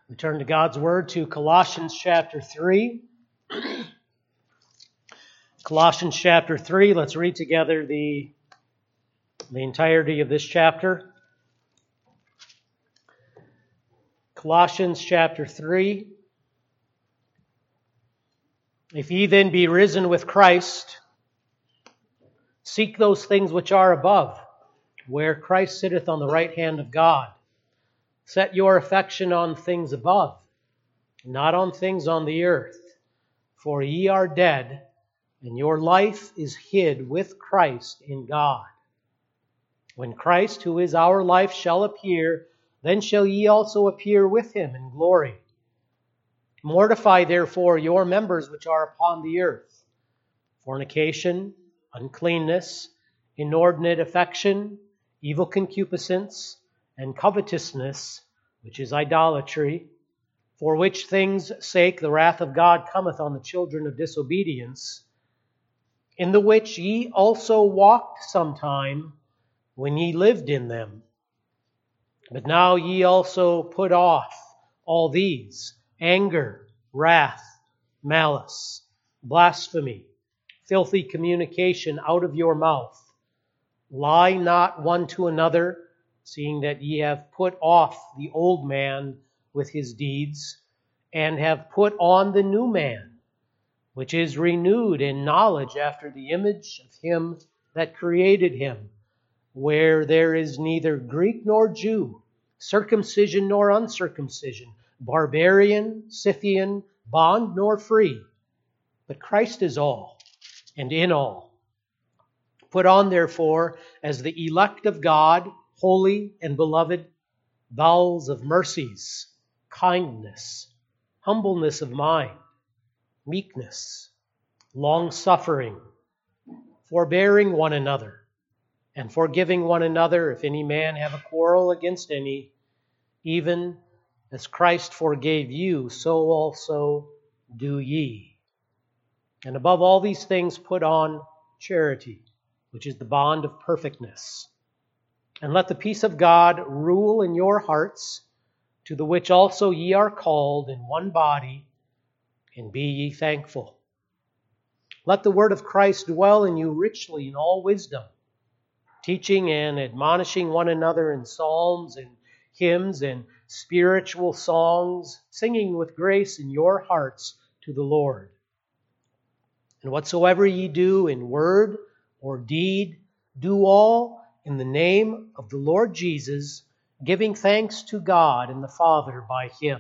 We turn to God's Word to Colossians chapter 3. Colossians chapter 3, let's read together the entirety of this chapter. Colossians chapter 3. If ye then be risen with Christ, seek those things which are above, where Christ sitteth on the right hand of God. Set your affection on things above, not on things on the earth. For ye are dead, and your life is hid with Christ in God. When Christ, who is our life, shall appear, then shall ye also appear with him in glory. Mortify therefore your members which are upon the earth: fornication, uncleanness, inordinate affection, evil concupiscence, and covetousness, which is idolatry, for which things' sake the wrath of God cometh on the children of disobedience, in the which ye also walked sometime when ye lived in them. But now ye also put off all these: anger, wrath, malice, blasphemy, filthy communication out of your mouth. Lie not one to another, seeing that ye have put off the old man with his deeds, and have put on the new man, which is renewed in knowledge after the image of him that created him, where there is neither Greek nor Jew, circumcision nor uncircumcision, barbarian, Scythian, bond nor free, but Christ is all, and in all. Put on, therefore, as the elect of God, holy and beloved, bowels of mercies, kindness, humbleness of mind, meekness, long-suffering, forbearing one another, and forgiving one another if any man have a quarrel against any, even as Christ forgave you, so also do ye. And above all these things put on charity, which is the bond of perfectness. And let the peace of God rule in your hearts, to the which also ye are called in one body, and be ye thankful. Let the word of Christ dwell in you richly in all wisdom, teaching and admonishing one another in psalms and hymns and spiritual songs, singing with grace in your hearts to the Lord. And whatsoever ye do in word or deed, do all in the name of the Lord Jesus, giving thanks to God and the Father by him.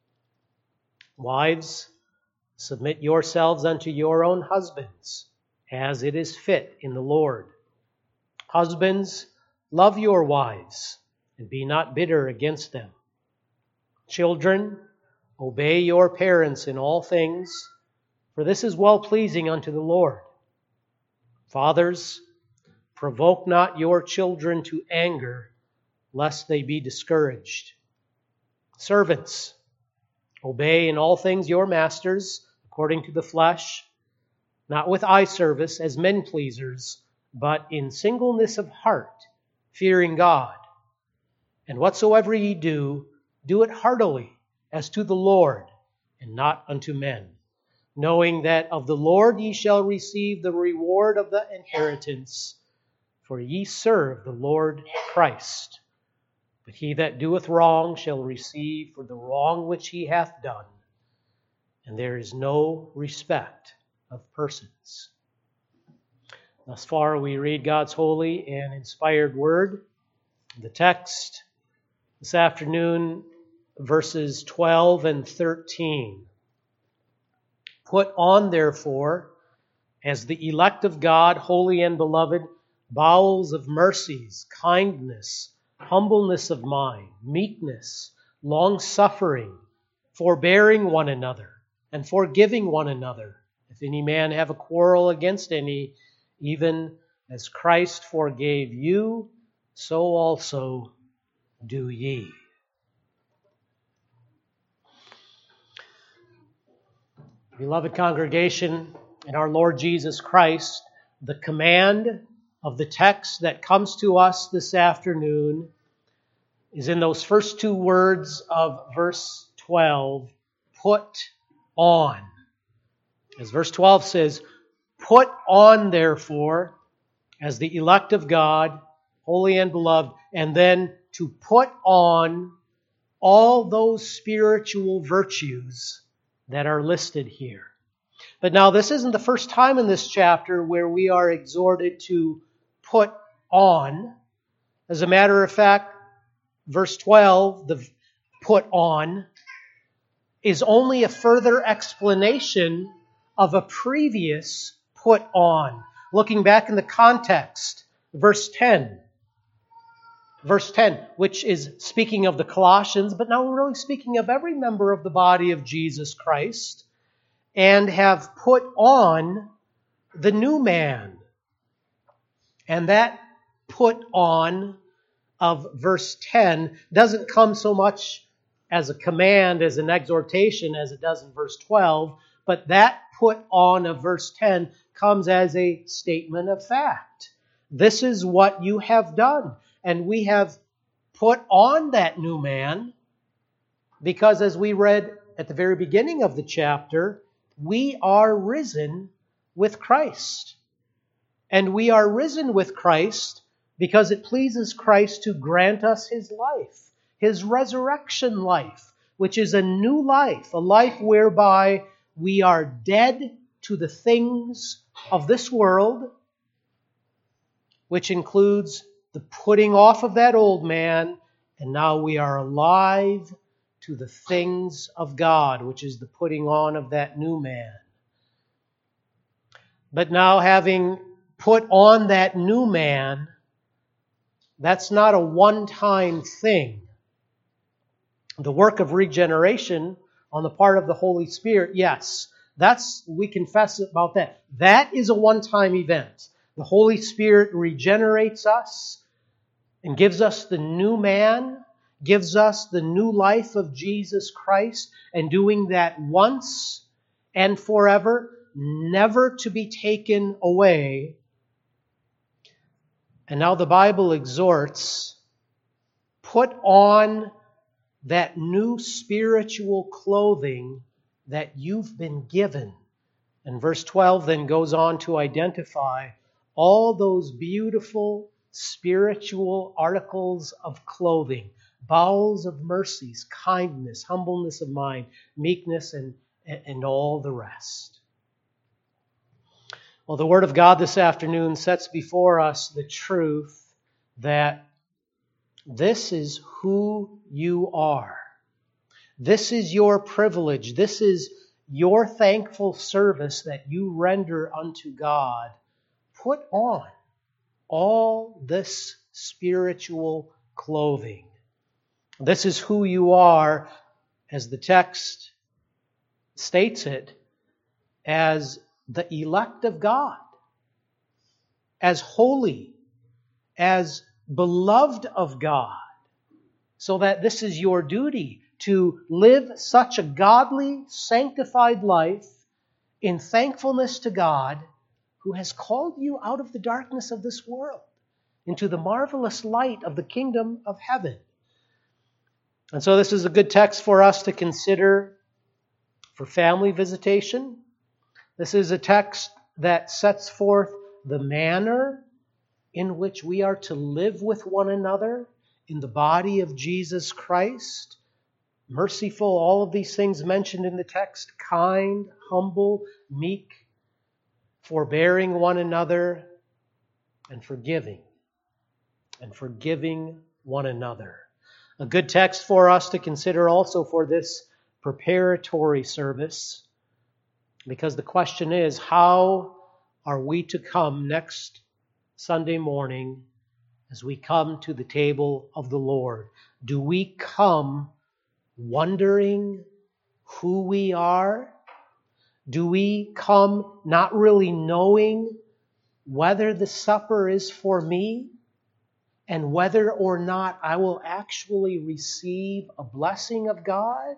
Wives, submit yourselves unto your own husbands, as it is fit in the Lord. Husbands, love your wives, and be not bitter against them. Children, obey your parents in all things, for this is well-pleasing unto the Lord. Fathers, provoke not your children to anger, lest they be discouraged. Servants, obey in all things your masters, according to the flesh, not with eye service as men pleasers, but in singleness of heart, fearing God. And whatsoever ye do, do it heartily, as to the Lord, and not unto men, knowing that of the Lord ye shall receive the reward of the inheritance, for ye serve the Lord Christ. But he that doeth wrong shall receive for the wrong which he hath done, and there is no respect of persons. Thus far we read God's holy and inspired word. The text this afternoon, verses 12 and 13. Put on, therefore, as the elect of God, holy and beloved, bowels of mercies, kindness, humbleness of mind, meekness, long-suffering, forbearing one another, and forgiving one another, if any man have a quarrel against any, even as Christ forgave you, so also do ye. Beloved congregation, in our Lord Jesus Christ, the command of the text that comes to us this afternoon is in those first two words of verse 12, put on. As verse 12 says, put on, therefore, as the elect of God, holy and beloved, and then to put on all those spiritual virtues that are listed here. But now this isn't the first time in this chapter where we are exhorted to put on. As a matter of fact, verse 12, the put on, is only a further explanation of a previous put on. Looking back in the context, verse 10, which is speaking of the Colossians, but now we're really speaking of every member of the body of Jesus Christ, and have put on the new man. And that put on of verse 10 doesn't come so much as a command, as an exhortation, as it does in verse 12, but that put on of verse 10 comes as a statement of fact. This is what you have done. And we have put on that new man because, as we read at the very beginning of the chapter, we are risen with Christ. And we are risen with Christ because it pleases Christ to grant us His life, His resurrection life, which is a new life, a life whereby we are dead to the things of this world, which includes the putting off of that old man, and now we are alive to the things of God, which is the putting on of that new man. But now, having put on that new man, that's not a one-time thing. The work of regeneration on the part of the Holy Spirit, yes, we confess about that. That is a one-time event. The Holy Spirit regenerates us and gives us the new man, gives us the new life of Jesus Christ, and doing that once and forever, never to be taken away. And now the Bible exhorts, put on that new spiritual clothing that you've been given. And verse 12 then goes on to identify all those beautiful spiritual articles of clothing, bowels of mercies, kindness, humbleness of mind, meekness, and all the rest. Well, the Word of God this afternoon sets before us the truth that this is who you are. This is your privilege. This is your thankful service that you render unto God. Put on all this spiritual clothing. This is who you are, as the text states it, as the elect of God, as holy, as beloved of God, so that this is your duty to live such a godly, sanctified life in thankfulness to God, who has called you out of the darkness of this world into the marvelous light of the kingdom of heaven. And so this is a good text for us to consider for family visitation. This is a text that sets forth the manner in which we are to live with one another in the body of Jesus Christ. Merciful, all of these things mentioned in the text, kind, humble, meek, forbearing one another, and forgiving one another. A good text for us to consider also for this preparatory service, because the question is, how are we to come next Sunday morning as we come to the table of the Lord? Do we come wondering who we are? Do we come not really knowing whether the supper is for me and whether or not I will actually receive a blessing of God?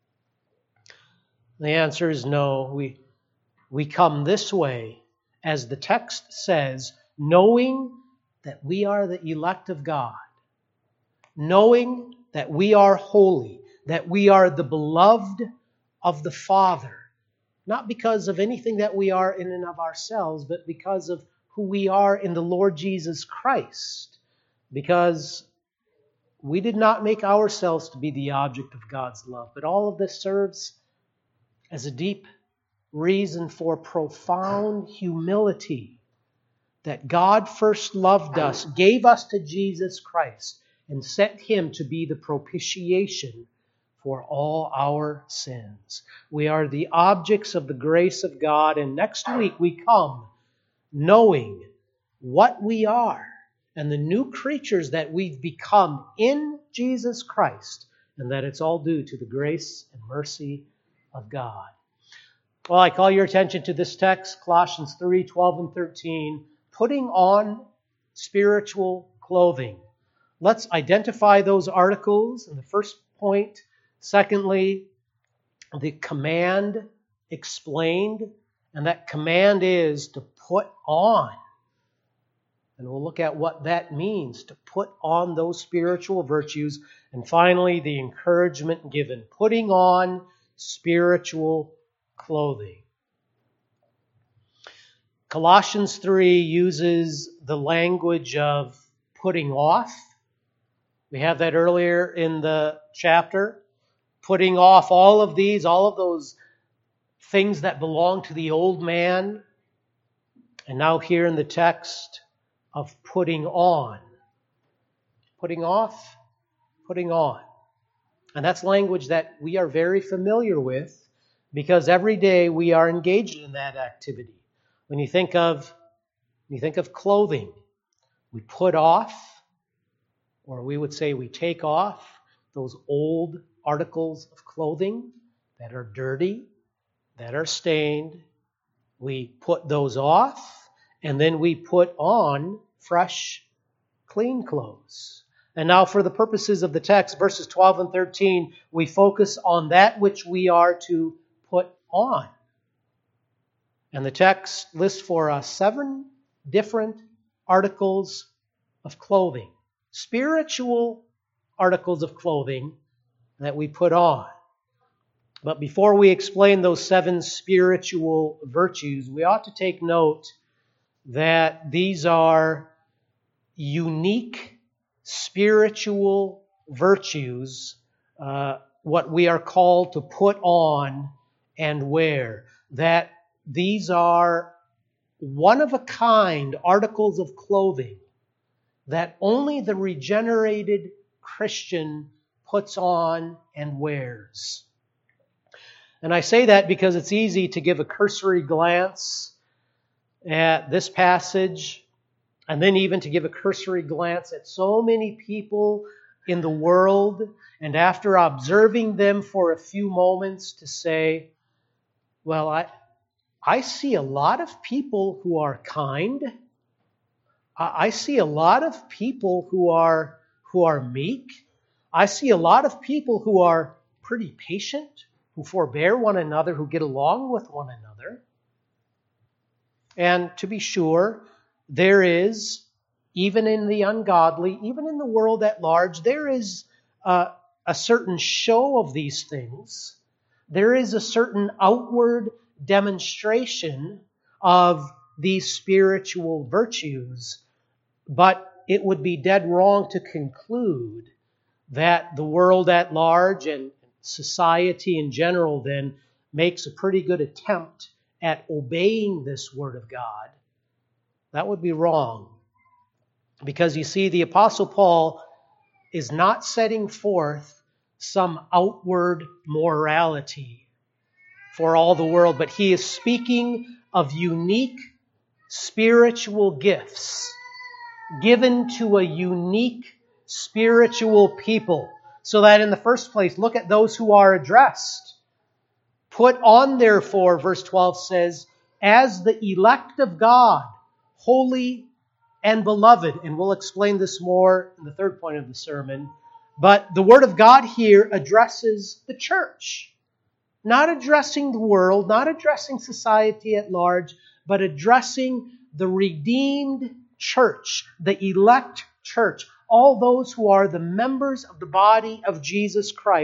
The answer is no. We come this way, as the text says, knowing that we are the elect of God, knowing that we are holy, that we are the beloved of the Father, not because of anything that we are in and of ourselves, but because of who we are in the Lord Jesus Christ. Because we did not make ourselves to be the object of God's love, but all of this serves as a deep reason for profound humility, that God first loved us, gave us to Jesus Christ, and sent Him to be the propitiation for all our sins. We are the objects of the grace of God, and next week we come knowing what we are and the new creatures that we've become in Jesus Christ, and that it's all due to the grace and mercy of God. Well, I call your attention to this text, Colossians 3, 12 and 13, putting on spiritual clothing. Let's identify those articles in the first point. Secondly, the command explained, and that command is to put on. And we'll look at what that means, to put on those spiritual virtues. And finally, the encouragement given, putting on spiritual clothing. Colossians 3 uses the language of putting off. We have that earlier in the chapter. Putting off all of those things that belong to the old man. And now here in the text of putting on. Putting off, putting on. And that's language that we are very familiar with because every day we are engaged in that activity. When you think of clothing, we put off, or we would say we take off those old articles of clothing that are dirty, that are stained. We put those off, and then we put on fresh, clean clothes. And now for the purposes of the text, verses 12 and 13, we focus on that which we are to put on. And the text lists for us 7 different articles of clothing, spiritual articles of clothing that we put on. But before we explain those 7 spiritual virtues, we ought to take note that these are unique spiritual virtues, what we are called to put on and wear. That these are one-of-a-kind articles of clothing that only the regenerated Christian puts on and wears. And I say that because it's easy to give a cursory glance at this passage, and then even to give a cursory glance at so many people in the world, and after observing them for a few moments to say, well, I see a lot of people who are kind. I see a lot of people who are meek. I see a lot of people who are pretty patient, who forbear one another, who get along with one another. And to be sure, there is, even in the ungodly, even in the world at large, there is a certain show of these things. There is a certain outward demonstration of these spiritual virtues, but it would be dead wrong to conclude that the world at large and society in general then makes a pretty good attempt at obeying this Word of God. That would be wrong. Because you see, the Apostle Paul is not setting forth some outward morality for all the world, but he is speaking of unique spiritual gifts given to a unique spiritual people. So that in the first place, look at those who are addressed. Put on, therefore, verse 12 says, as the elect of God, holy and beloved. And we'll explain this more in the third point of the sermon. But the Word of God here addresses the church. Not addressing the world, not addressing society at large, but addressing the redeemed church, the elect church, all those who are the members of the body of Jesus Christ,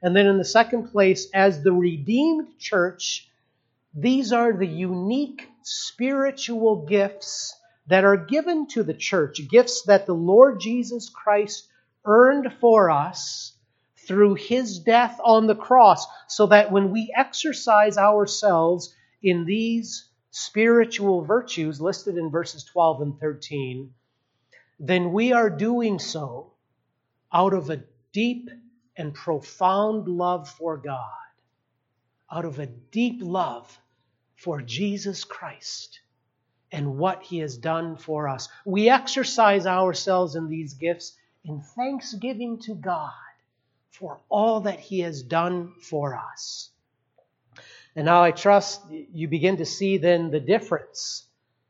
And then in the second place, as the redeemed church, these are the unique spiritual gifts that are given to the church, gifts that the Lord Jesus Christ earned for us through His death on the cross, so that when we exercise ourselves in these spiritual virtues listed in verses 12 and 13, then we are doing so out of a deep and profound love for God, out of a deep love for Jesus Christ and what He has done for us. We exercise ourselves in these gifts in thanksgiving to God for all that He has done for us. And now I trust you begin to see then the difference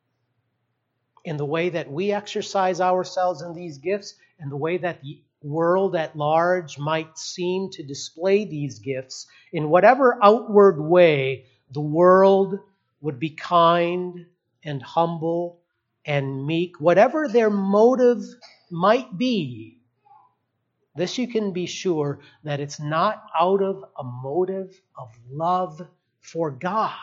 in the way that we exercise ourselves in these gifts and the way that the world at large might seem to display these gifts. In whatever outward way the world would be kind and humble and meek, whatever their motive might be, this you can be sure that it's not out of a motive of love for God.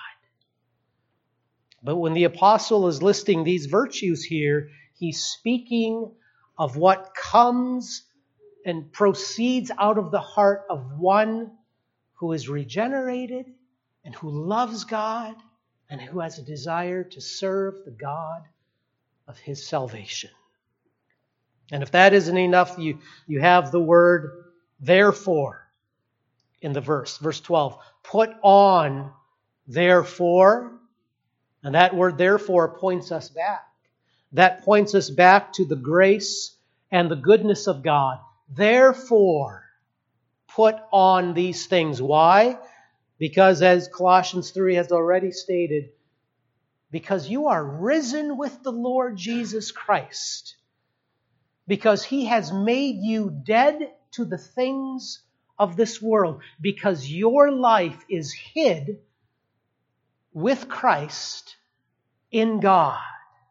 But when the apostle is listing these virtues here, he's speaking of what comes and proceeds out of the heart of one who is regenerated and who loves God and who has a desire to serve the God of his salvation. And if that isn't enough, you have the word therefore in the verse 12. Put on therefore, and that word therefore points us back. That points us back to the grace and the goodness of God. Therefore, put on these things. Why? Because as Colossians 3 has already stated, because you are risen with the Lord Jesus Christ. Because He has made you dead to the things of this world. Because your life is hid with Christ in God.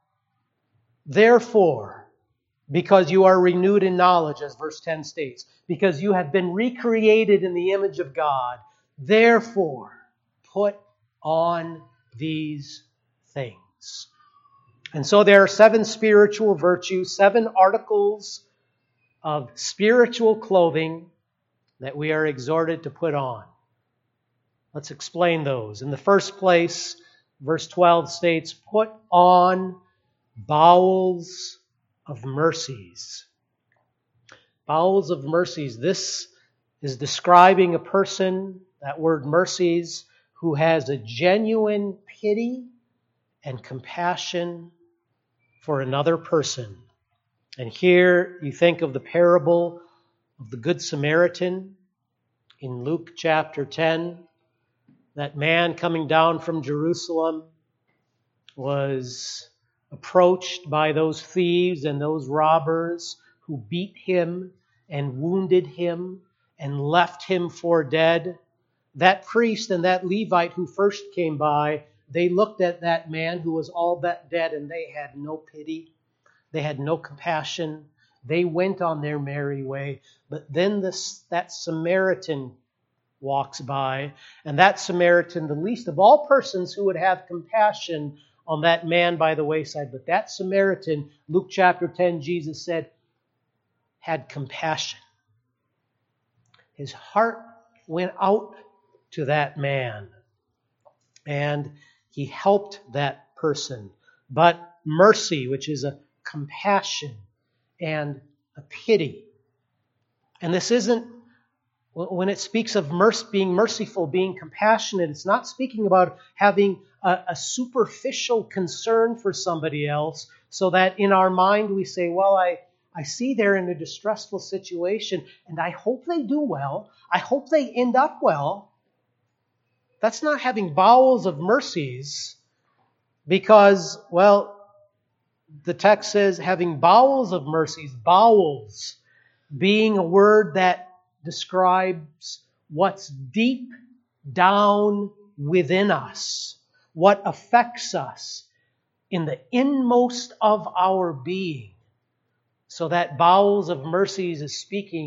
Therefore, because you are renewed in knowledge, as verse 10 states, because you have been recreated in the image of God, therefore, put on these things. And so there are 7 spiritual virtues, 7 articles of spiritual clothing that we are exhorted to put on. Let's explain those. In the first place, verse 12 states, put on bowels of mercies. Bowels of mercies. This is describing a person, that word mercies, who has a genuine pity and compassion for another person. And here you think of the parable of the Good Samaritan in Luke chapter 10. That man coming down from Jerusalem was approached by those thieves and those robbers who beat him and wounded him and left him for dead. That priest and that Levite who first came by, they looked at that man who was all but dead and they had no pity. They had no compassion. They went on their merry way. But then that Samaritan walks by, and that Samaritan, the least of all persons who would have compassion on that man by the wayside, but that Samaritan, Luke chapter 10, Jesus said, had compassion. His heart went out to that man, and he helped that person. But mercy, which is a compassion and a pity. And this isn't, when it speaks of being merciful, being compassionate, it's not speaking about having a superficial concern for somebody else so that in our mind we say, well, I see they're in a distressful situation and I hope they do well. I hope they end up well. That's not having bowels of mercies because, well, the text says having bowels of mercies, bowels being a word that describes what's deep down within us, what affects us in the inmost of our being. So that bowels of mercies is speaking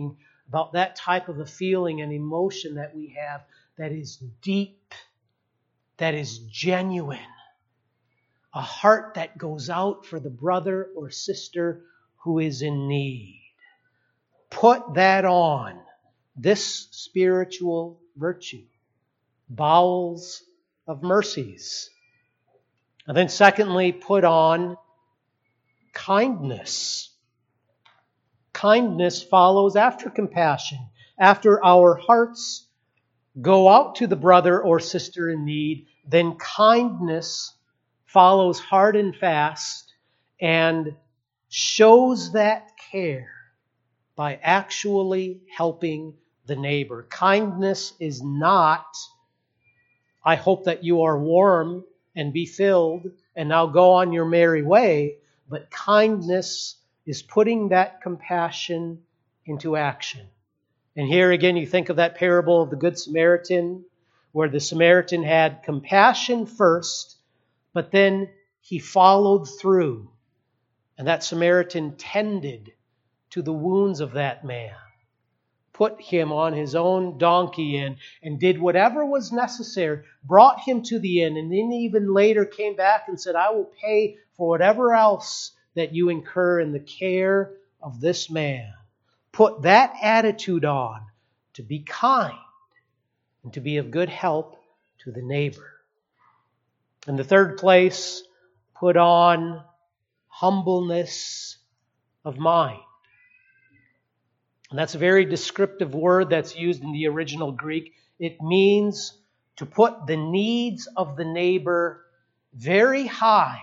about that type of a feeling and emotion that we have that is deep, that is genuine. A heart that goes out for the brother or sister who is in need. Put that on, this spiritual virtue. Bowels of mercies. And then secondly, put on kindness. Kindness follows after compassion. After our hearts go out to the brother or sister in need, then kindness follows hard and fast and shows that care by actually helping the neighbor. Kindness is not, I hope that you are warm and be filled and now go on your merry way, but kindness is putting that compassion into action. And here again, you think of that parable of the Good Samaritan, where the Samaritan had compassion first, but then he followed through. And that Samaritan tended to the wounds of that man, put him on his own donkey and did whatever was necessary, brought him to the inn, and then even later came back and said, I will pay for whatever else that you incur in the care of this man. Put that attitude on to be kind and to be of good help to the neighbor. In the third place, put on humbleness of mind. And that's a very descriptive word that's used in the original Greek. It means to put the needs of the neighbor very high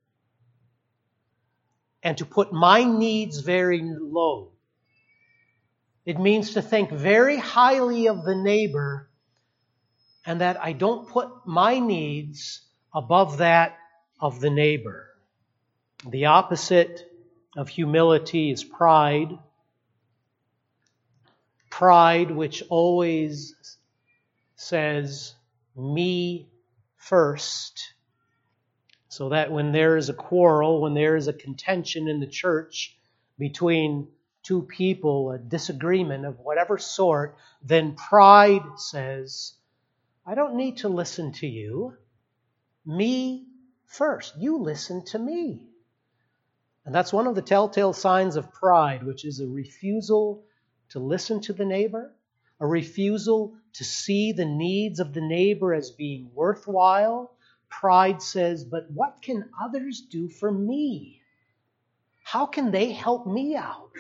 and to put my needs very low. It means to think very highly of the neighbor and that I don't put my needs above that of the neighbor. The opposite of humility is pride. Pride, which always says, me first. So that when there is a quarrel, when there is a contention in the church between two people, a disagreement of whatever sort, then pride says, I don't need to listen to you. Me first. You listen to me. And that's one of the telltale signs of pride, which is a refusal to listen to the neighbor, a refusal to see the needs of the neighbor as being worthwhile. Pride says, but what can others do for me? How can they help me out?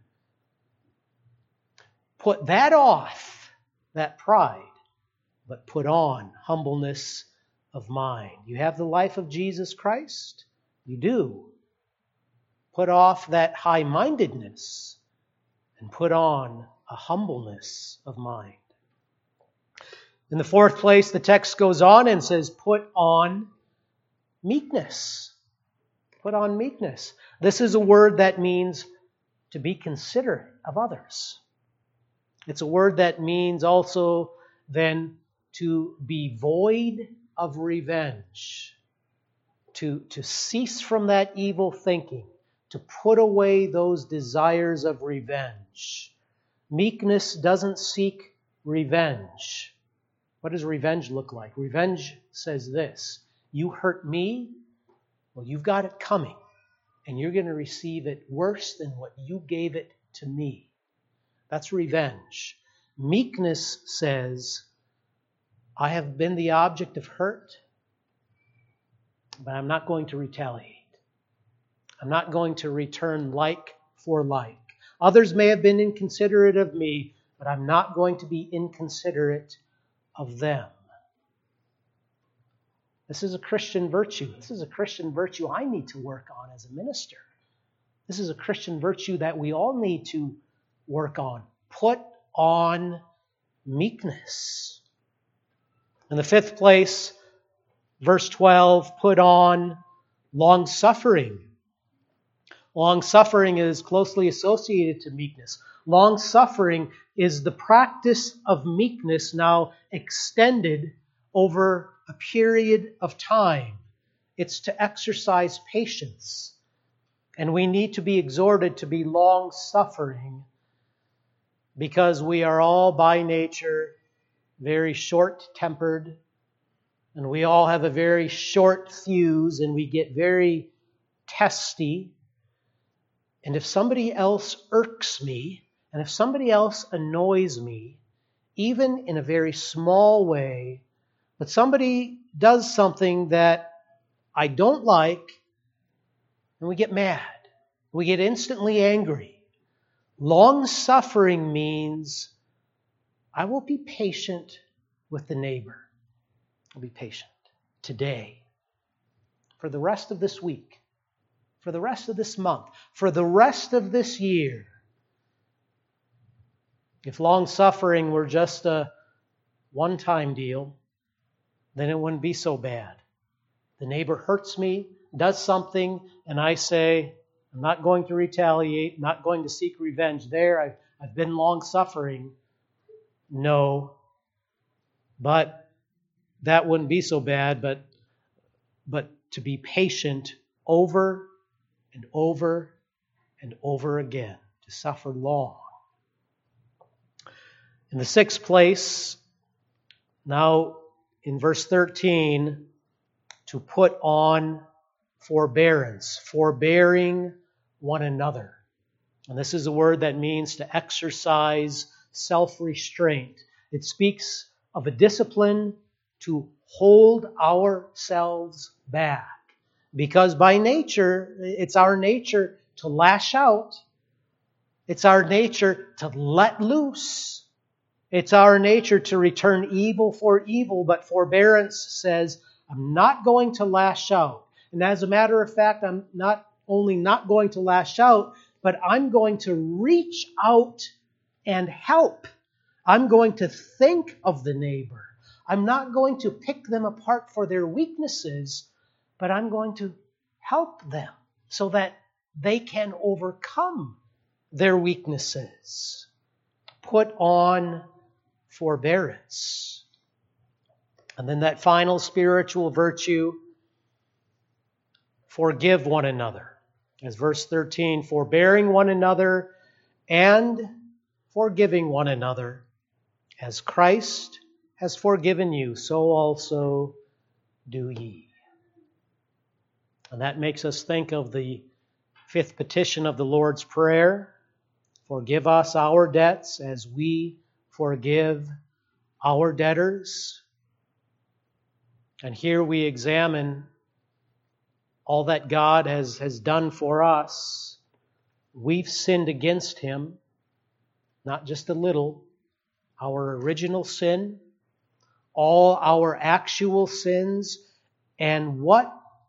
Put that off, that pride, but put on humbleness of mind. You have the life of Jesus Christ? You do. Put off that high-mindedness and put on a humbleness of mind. In the fourth place, the text goes on and says, put on meekness. Put on meekness. This is a word that means to be considerate of others. It's a word that means also then to be void of revenge, to cease from that evil thinking, to put away those desires of revenge. Meekness doesn't seek revenge. What does revenge look like? Revenge says this: you hurt me, well, you've got it coming, and you're going to receive it worse than what you gave it to me. That's revenge. Meekness says, I have been the object of hurt, but I'm not going to retaliate. I'm not going to return like for like. Others may have been inconsiderate of me, but I'm not going to be inconsiderate of them. This is a Christian virtue. This is a Christian virtue I need to work on as a minister. This is a Christian virtue that we all need to work on. Put on meekness. In the fifth place, verse 12, put on long-suffering. Long-suffering is closely associated to meekness. Long-suffering is the practice of meekness now extended over a period of time. It's to exercise patience. And we need to be exhorted to be long-suffering because we are all by nature very short-tempered, and we all have a very short fuse, and we get very testy. And if somebody else irks me, and if somebody else annoys me, even in a very small way, but somebody does something that I don't like, and we get mad. We get instantly angry. Long-suffering means I will be patient with the neighbor. I'll be patient today, for the rest of this week, for the rest of this month, for the rest of this year. If long-suffering were just a one-time deal, then it wouldn't be so bad. The neighbor hurts me, does something, and I say, I'm not going to retaliate, not going to seek revenge. There, I've been long-suffering. No. But that wouldn't be so bad, but to be patient over and over and over again, to suffer long. In the sixth place, now in verse 13, to put on forbearance, forbearing one another. And this is a word that means to exercise self-restraint. It speaks of a discipline to hold ourselves back. Because by nature, it's our nature to lash out. It's our nature to let loose. It's our nature to return evil for evil. But forbearance says, I'm not going to lash out. And as a matter of fact, I'm not only not going to lash out, but I'm going to reach out and help. I'm going to think of the neighbor. I'm not going to pick them apart for their weaknesses, but I'm going to help them so that they can overcome their weaknesses. Put on forbearance. And then that final spiritual virtue, forgive one another. As verse 13, forbearing one another and forgiving one another. As Christ has forgiven you, so also do ye. And that makes us think of the fifth petition of the Lord's Prayer. Forgive us our debts as we forgive our debtors. And here we examine all that God has done for us. We've sinned against Him, not just a little. Our original sin, all our actual sins, and what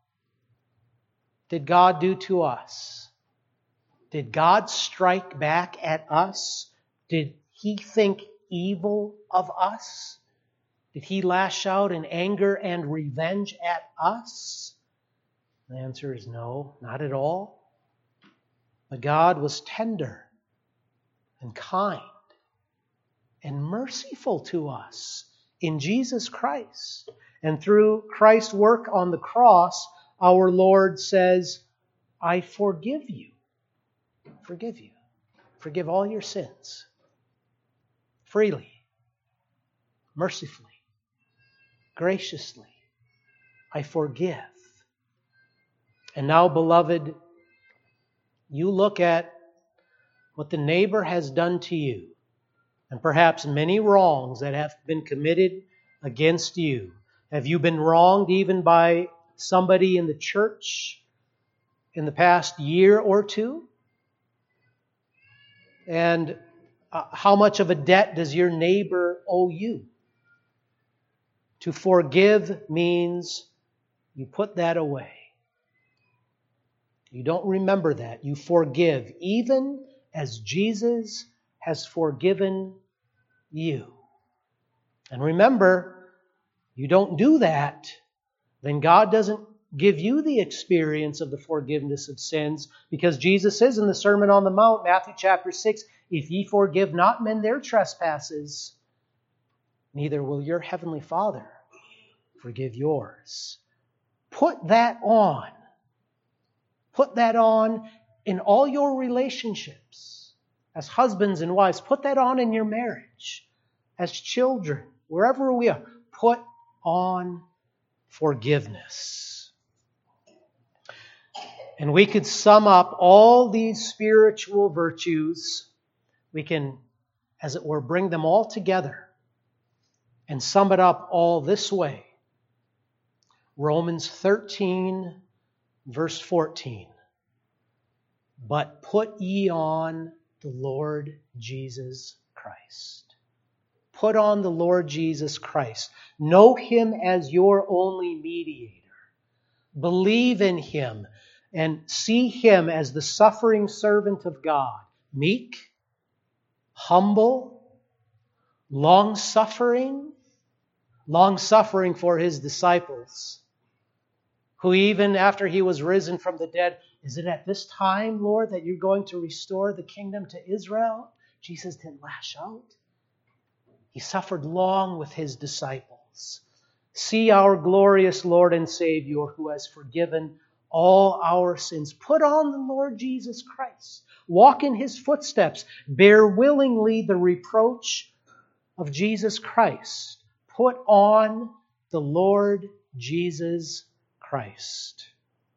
did God do to us? Did God strike back at us? Did He think evil of us? Did He lash out in anger and revenge at us? The answer is no, not at all. But God was tender and kind and merciful to us in Jesus Christ. And through Christ's work on the cross, our Lord says, I forgive you. Forgive you. Forgive all your sins. Freely. Mercifully. Graciously. I forgive. And now, beloved, you look at what the neighbor has done to you, and perhaps many wrongs that have been committed against you. Have you been wronged even by somebody in the church in the past year or two? And how much of a debt does your neighbor owe you? To forgive means you put that away. You don't remember that. You forgive, even as Jesus has forgiven you. And remember, you don't do that, then God doesn't give you the experience of the forgiveness of sins, because Jesus says in the Sermon on the Mount, Matthew chapter 6, if ye forgive not men their trespasses, neither will your heavenly Father forgive yours. Put that on. Put that on in all your relationships. as husbands and wives. Put that on in your marriage. As children, wherever we are, put on forgiveness. And we could sum up all these spiritual virtues. We can, as it were, bring them all together and sum it up all this way. Romans 13, verse 14. But put ye on the Lord Jesus Christ. Put on the Lord Jesus Christ. Know Him as your only mediator. Believe in Him and see Him as the suffering servant of God. Meek, humble, long-suffering for His disciples, who even after He was risen from the dead, is it at this time, Lord, that you're going to restore the kingdom to Israel? Jesus didn't lash out. He suffered long with His disciples. See our glorious Lord and Savior who has forgiven all our sins. Put on the Lord Jesus Christ. Walk in His footsteps. Bear willingly the reproach of Jesus Christ. Put on the Lord Jesus Christ.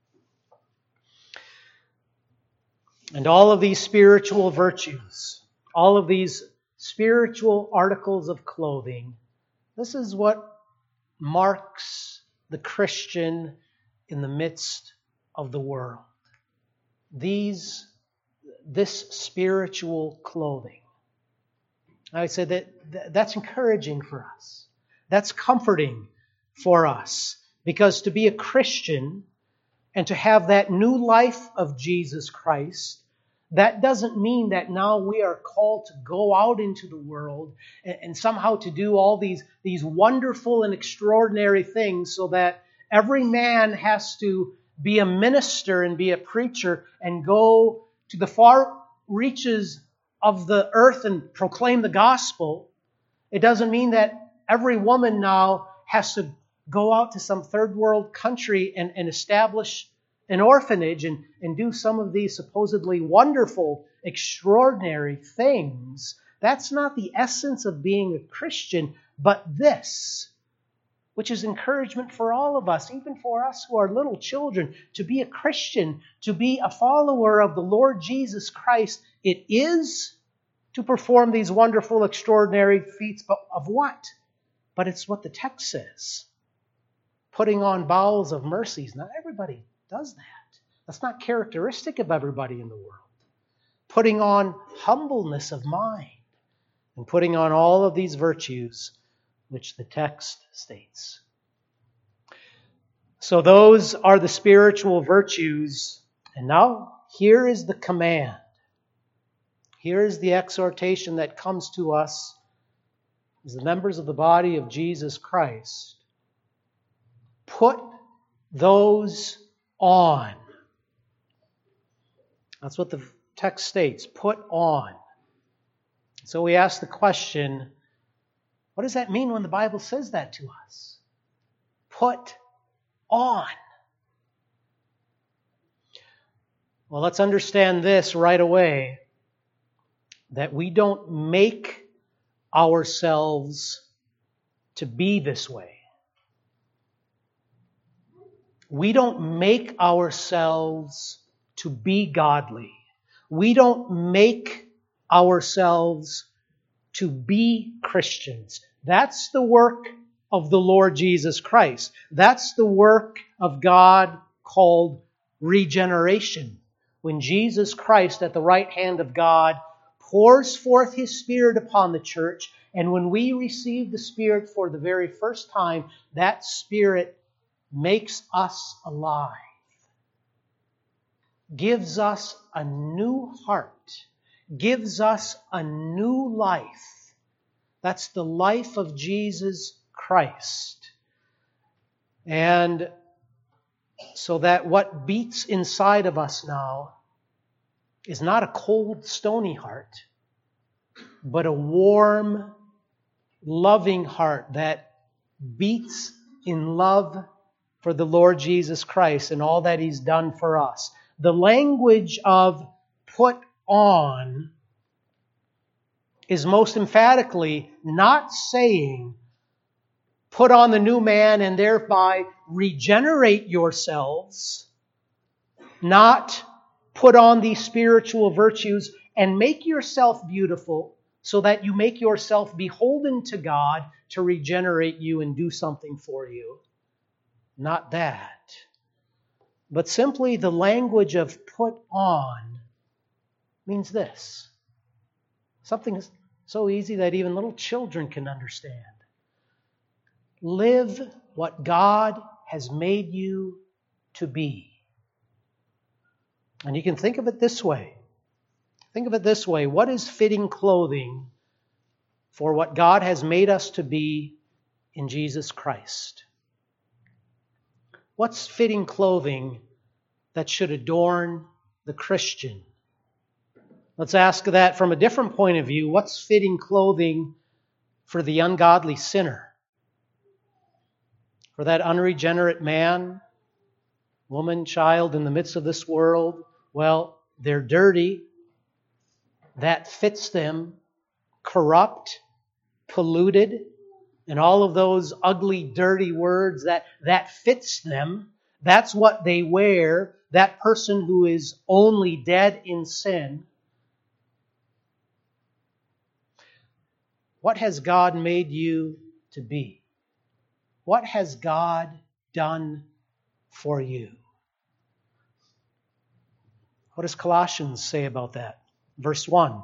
And all of these spiritual virtues, all of these spiritual articles of clothing, this is what marks the Christian in the midst of the world. This spiritual clothing. I would say that's encouraging for us. That's comforting for us. Because to be a Christian and to have that new life of Jesus Christ, that doesn't mean that now we are called to go out into the world and somehow to do all these wonderful and extraordinary things so that every man has to be a minister and be a preacher and go to the far reaches of the earth and proclaim the gospel. It doesn't mean that every woman now has to go out to some third world country and establish an orphanage and do some of these supposedly wonderful, extraordinary things. That's not the essence of being a Christian, but this, which is encouragement for all of us, even for us who are little children, to be a Christian, to be a follower of the Lord Jesus Christ. It is to perform these wonderful, extraordinary feats, but of what? But it's what the text says. Putting on bowels of mercies. Not everybody does that. That's not characteristic of everybody in the world. Putting on humbleness of mind and putting on all of these virtues which the text states. So those are the spiritual virtues. And now here is the command. Here is the exhortation that comes to us as the members of the body of Jesus Christ. Put those on. That's what the text states. Put on. So we ask the question, what does that mean when the Bible says that to us? Put on. Well, let's understand this right away, that we don't make ourselves to be this way. We don't make ourselves to be godly. We don't make ourselves to be Christians. That's the work of the Lord Jesus Christ. That's the work of God called regeneration. When Jesus Christ at the right hand of God pours forth His Spirit upon the church, and when we receive the Spirit for the very first time, that Spirit makes us alive, gives us a new heart, gives us a new life. That's the life of Jesus Christ. And so that what beats inside of us now is not a cold, stony heart, but a warm, loving heart that beats in love for the Lord Jesus Christ and all that He's done for us. The language of put on is most emphatically not saying, put on the new man and thereby regenerate yourselves, not put on these spiritual virtues and make yourself beautiful so that you make yourself beholden to God to regenerate you and do something for you. Not that. But simply the language of put on means this. Something so easy that even little children can understand. Live what God has made you to be. And you can think of it this way. Think of it this way. What is fitting clothing for what God has made us to be in Jesus Christ? What's fitting clothing that should adorn the Christian? Let's ask that from a different point of view. What's fitting clothing for the ungodly sinner? For that unregenerate man, woman, child in the midst of this world? Well, they're dirty. That fits them. Corrupt, polluted, and all of those ugly, dirty words, that fits them. That's what they wear. That person who is only dead in sin. What has God made you to be? What has God done for you? What does Colossians say about that? Verse 1.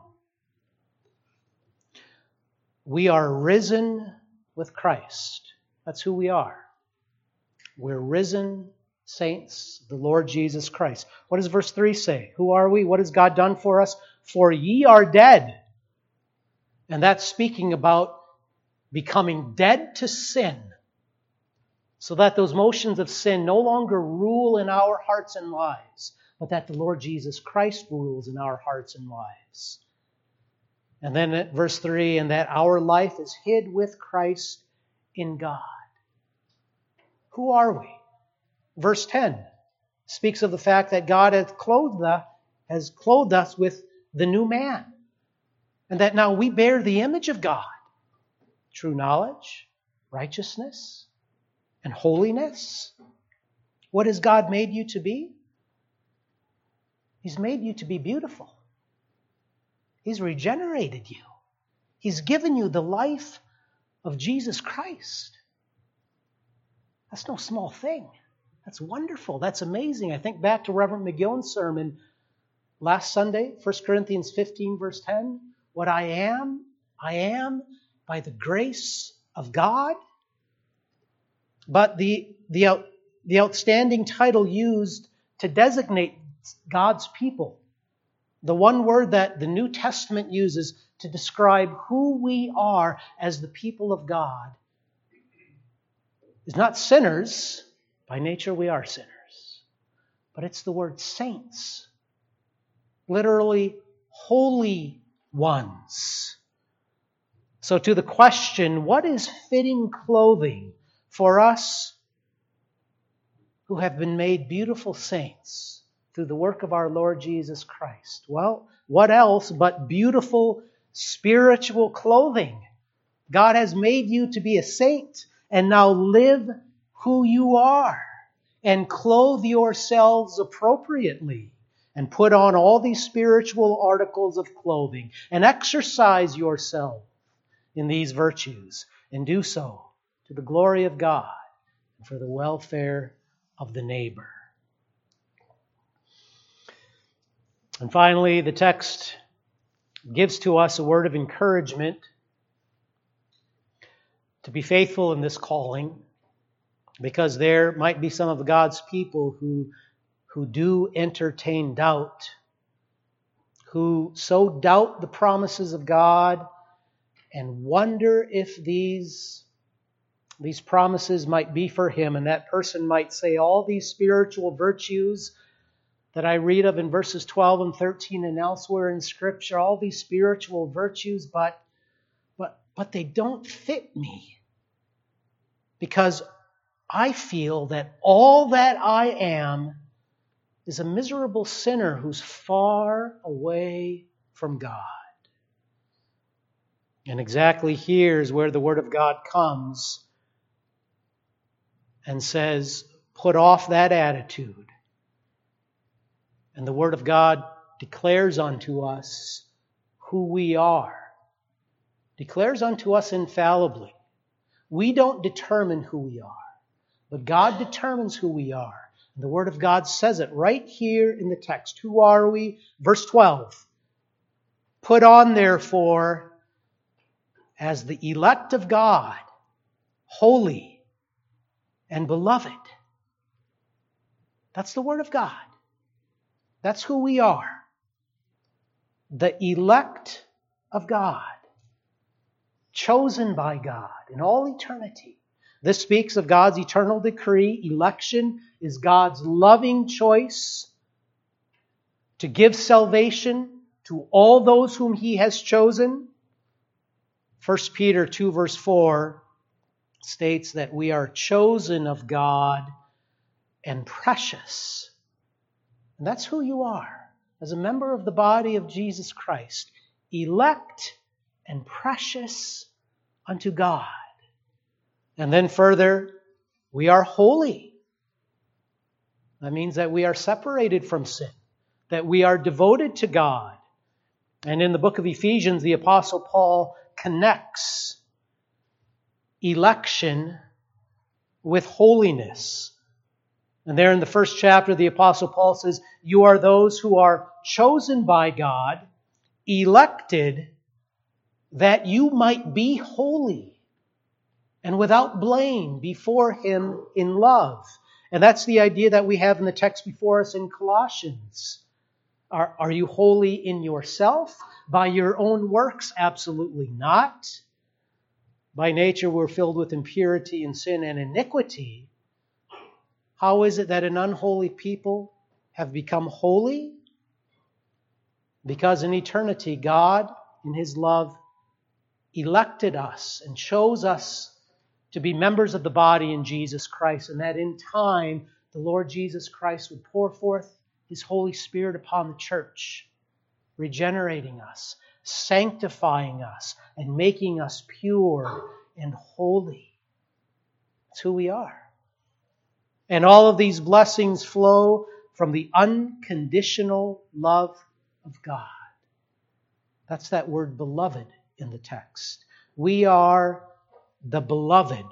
We are risen with Christ. That's who we are. We're risen saints, the Lord Jesus Christ. What does verse 3 say? Who are we? What has God done for us? For ye are dead. And that's speaking about becoming dead to sin, so that those motions of sin no longer rule in our hearts and lives, but that the Lord Jesus Christ rules in our hearts and lives. And then at verse 3, and that our life is hid with Christ in God. Who are we? Verse 10 speaks of the fact that God has clothed us with the new man. And that now we bear the image of God. True knowledge, righteousness, and holiness. What has God made you to be? He's made you to be beautiful. He's regenerated you. He's given you the life of Jesus Christ. That's no small thing. That's wonderful. That's amazing. I think back to Reverend McGill's sermon last Sunday, 1 Corinthians 15, verse 10. What I am by the grace of God. But the outstanding title used to designate God's people, the one word that the New Testament uses to describe who we are as the people of God, is not sinners. By nature we are sinners. But it's the word saints. Literally, holy ones. So to the question, what is fitting clothing for us who have been made beautiful saints through the work of our Lord Jesus Christ? Well, what else but beautiful spiritual clothing? God has made you to be a saint, and now live who you are and clothe yourselves appropriately. And put on all these spiritual articles of clothing and exercise yourself in these virtues, and do so to the glory of God and for the welfare of the neighbor. And finally, the text gives to us a word of encouragement to be faithful in this calling, because there might be some of God's people who do entertain doubt, who so doubt the promises of God and wonder if these promises might be for him. And that person might say, all these spiritual virtues that I read of in verses 12 and 13 and elsewhere in Scripture, all these spiritual virtues, but they don't fit me. Because I feel that all that I am is a miserable sinner who's far away from God. And exactly here is where the Word of God comes and says, put off that attitude. And the Word of God declares unto us who we are. Declares unto us infallibly. We don't determine who we are, but God determines who we are. And the Word of God says it right here in the text. Who are we? Verse 12. Put on, therefore, as the elect of God, holy and beloved. That's the Word of God. That's who we are. The elect of God. Chosen by God in all eternity. This speaks of God's eternal decree. Election is God's loving choice to give salvation to all those whom He has chosen. 1 Peter 2 verse 4 states that we are chosen of God and precious. And that's who you are as a member of the body of Jesus Christ. Elect and precious unto God. And then further, we are holy. That means that we are separated from sin, that we are devoted to God. And in the book of Ephesians, the Apostle Paul connects election with holiness. And there in the first chapter, the Apostle Paul says, you are those who are chosen by God, elected, that you might be holy and without blame before Him in love. And that's the idea that we have in the text before us in Colossians. Are you holy in yourself? By your own works? Absolutely not. By nature, we're filled with impurity and sin and iniquity. How is it that an unholy people have become holy? Because in eternity, God, in His love, elected us and chose us to be members of the body in Jesus Christ, and that in time the Lord Jesus Christ would pour forth His Holy Spirit upon the church, regenerating us, sanctifying us, and making us pure and holy. That's who we are. And all of these blessings flow from the unconditional love of God. That's that word beloved in the text. We are the beloved.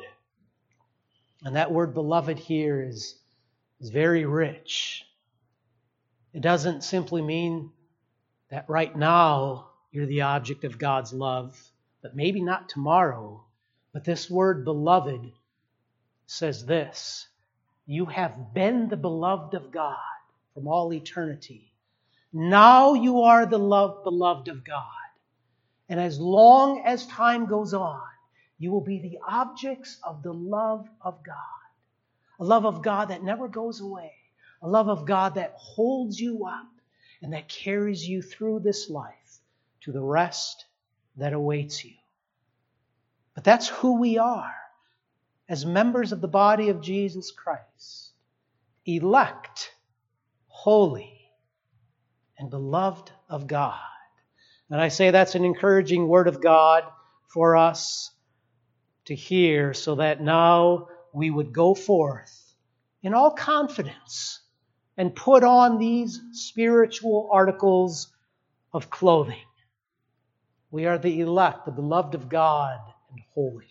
And that word beloved here is very rich. It doesn't simply mean that right now you're the object of God's love, but maybe not tomorrow. But this word beloved says this: you have been the beloved of God from all eternity. Now you are the beloved of God. And as long as time goes on, you will be the objects of the love of God. A love of God that never goes away. A love of God that holds you up and that carries you through this life to the rest that awaits you. But that's who we are as members of the body of Jesus Christ. Elect, holy, and beloved of God. And I say that's an encouraging word of God for us to hear, so that now we would go forth in all confidence and put on these spiritual articles of clothing. We are the elect, the beloved of God, and holy.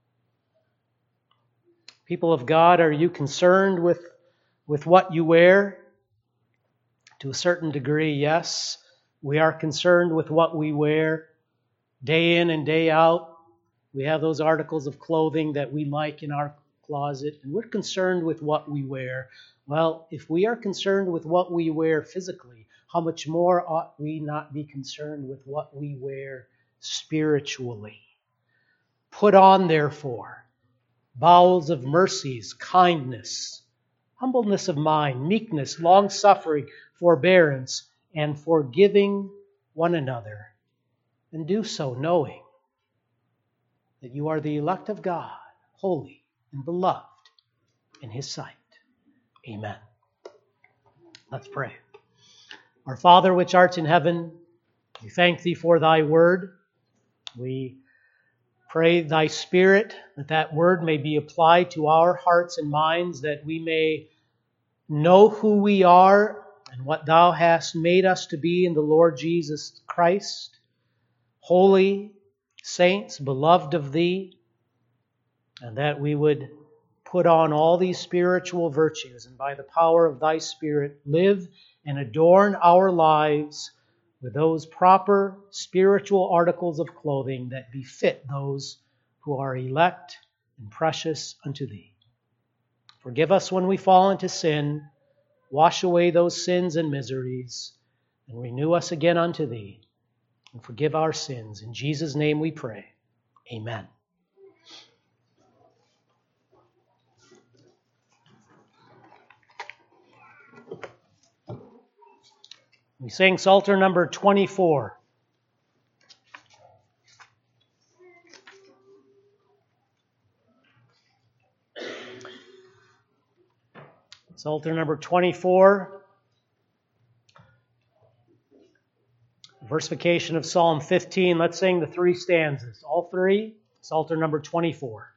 People of God, are you concerned with what you wear? To a certain degree, yes. We are concerned with what we wear day in and day out. We have those articles of clothing that we like in our closet, and we're concerned with what we wear. Well, if we are concerned with what we wear physically, how much more ought we not be concerned with what we wear spiritually? Put on, therefore, bowels of mercies, kindness, humbleness of mind, meekness, long-suffering, forbearance, and forgiving one another. And do so knowing that you are the elect of God, holy and beloved in His sight. Amen. Let's pray. Our Father which art in heaven, we thank Thee for Thy word. We Pray thy Spirit that word may be applied to our hearts and minds, that we may know who we are and what thou hast made us to be in the Lord Jesus Christ, holy saints, beloved of thee, and that we would put on all these spiritual virtues, and by the power of thy Spirit live and adorn our lives with those proper spiritual articles of clothing that befit those who are elect and precious unto thee. Forgive us when we fall into sin, wash away those sins and miseries, and renew us again unto thee, and forgive our sins. In Jesus' name we pray. Amen. We sing Psalter number 24. Psalter number 24. Versification of Psalm 15. Let's sing the three stanzas. All three. Psalter number 24.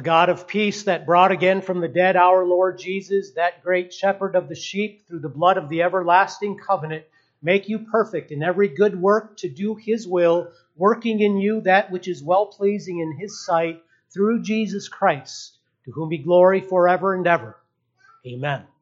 God of peace that brought again from the dead our Lord Jesus, that great shepherd of the sheep, through the blood of the everlasting covenant, make you perfect in every good work to do His will, working in you that which is well-pleasing in His sight, through Jesus Christ, to whom be glory forever and ever. Amen.